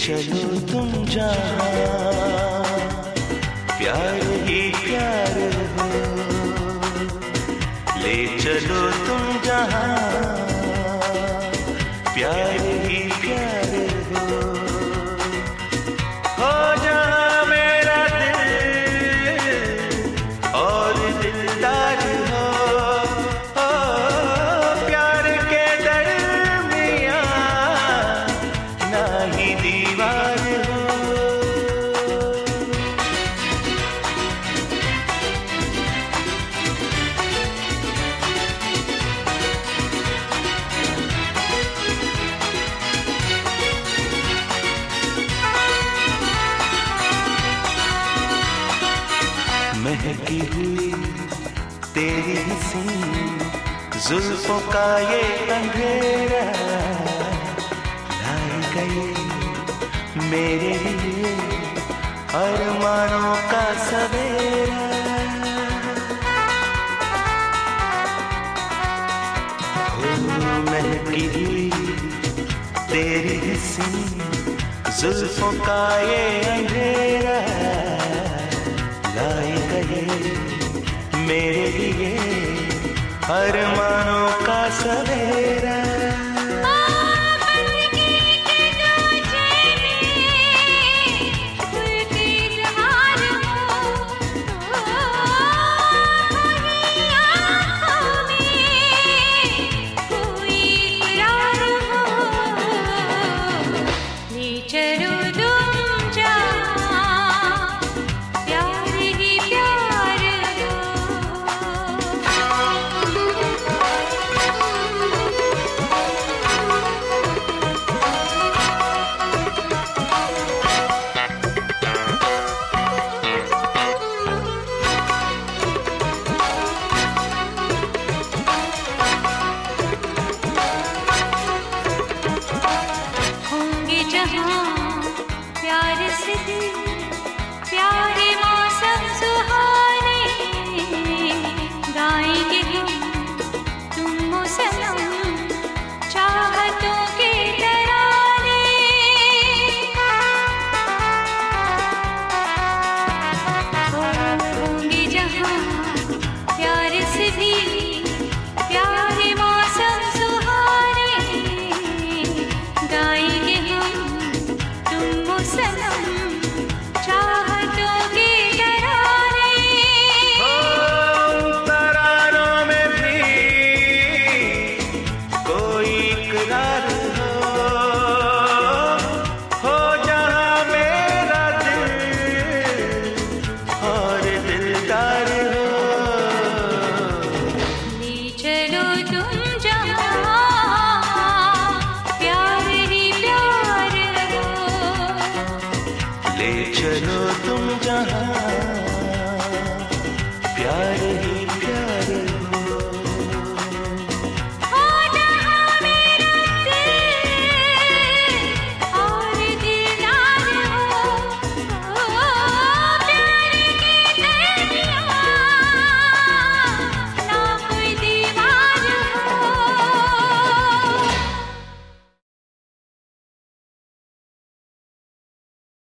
चलो तुम जहाँ, प्यार ही प्यार हो। ले चलो तुम जहाँ, प्यार ही प्यार हो। हो जहाँ मेरा दिल और दिलदार हो, प्यार के दरमियाँ ना ही दीवार हो। महकी हुई तेरी हंसी जुल्फों का ये अंधेरा, लाई गई मेरे लिए अरमानों का सवेरा। हो महकी हुई तेरी हंसी जुल्फों का ये अंधेरा, लाई गए मेरे लिए अरमानों का सवेरा। प्यार से दिल, प्यारे मौसम सुहाने, गाएंगे हम तुम सनम चाहतों के तराने। होंगे जहाँ प्यार से भी प्यारे मौसम सुहाने, गाएंगे हम तुम सनम चाहतों के तराने। तरानों में भी कोई इकरार हो जहाँ मेरा दिल और दिलदार हो। ले चलो तुम जहाँ, प्यार ही प्यार हो। ले चलो तुम जहाँ,